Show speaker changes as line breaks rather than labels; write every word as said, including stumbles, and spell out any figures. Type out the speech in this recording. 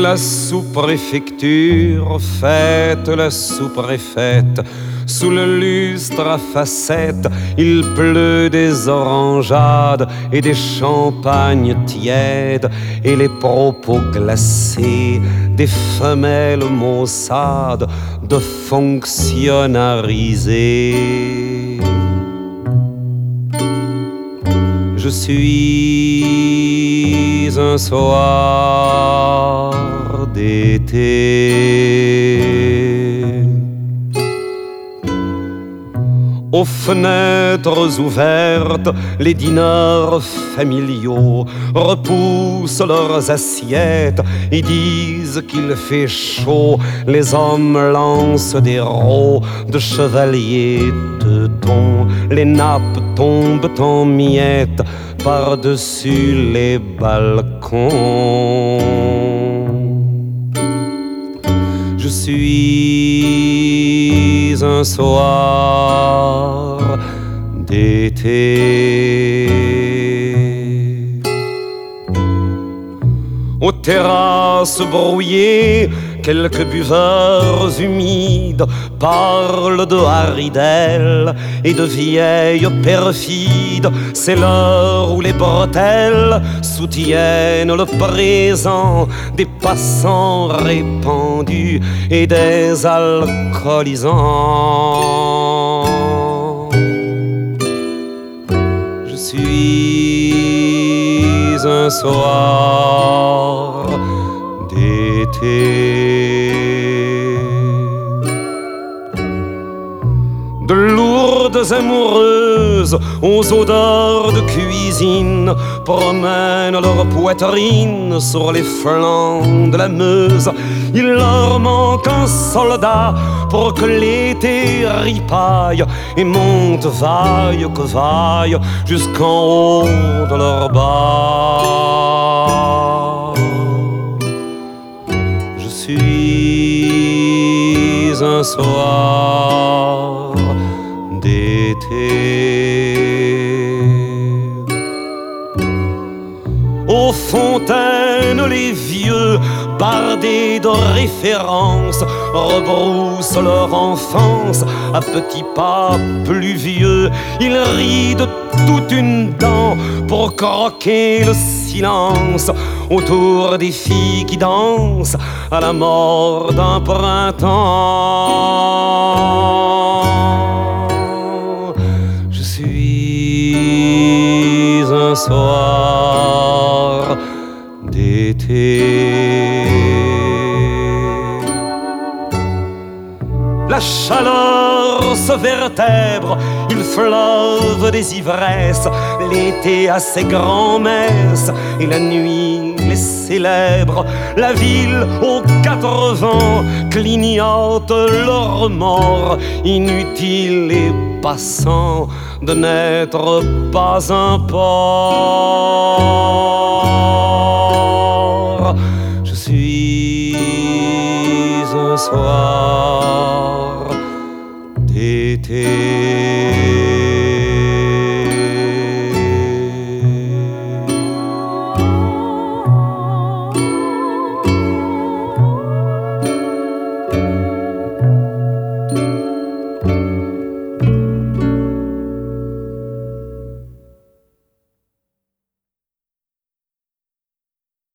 la sous-préfecture fête la sous-préfète. Sous le lustre à facettes, il pleut des orangeades et des champagnes tièdes et les propos glacés des femelles maussades de fonctionnariser. Je suis un soir d'été. Aux fenêtres ouvertes, les dîneurs familiaux repoussent leurs assiettes et disent qu'il fait chaud. Les hommes lancent des rots de chevaliers teutons. Les nappes tombent en miettes par-dessus les balcons. Je suis un soir d'été. Aux terrasses brouillées, quelques buveurs humides parlent de haridelles et de vieilles perfides. C'est l'heure où les bretelles soutiennent le présent des passants répandus et des alcoolisants. Je suis un soir d'été. De lourdes amoureuses aux odeurs de cuisine promènent leur poitrine sur les flancs de la Meuse. Il leur manque un soldat pour que l'été ripaille et monte vaille que vaille jusqu'en haut de leur bas. Je suis un soir d'été. Aux fontaines, les vieux, bardés de références, rebroussent leur enfance à petits pas pluvieux. Ils rient de toute une dent pour croquer le silence autour des filles qui dansent à la mort d'un printemps. Je suis un soir d'été. La chaleur se vertèbre, il fleuve des ivresses. L'été a ses grands-messes et la nuit les célèbre. La ville aux quatre vents clignote le remords. Inutile et passant de n'être pas un port. Je suis un soir d'été.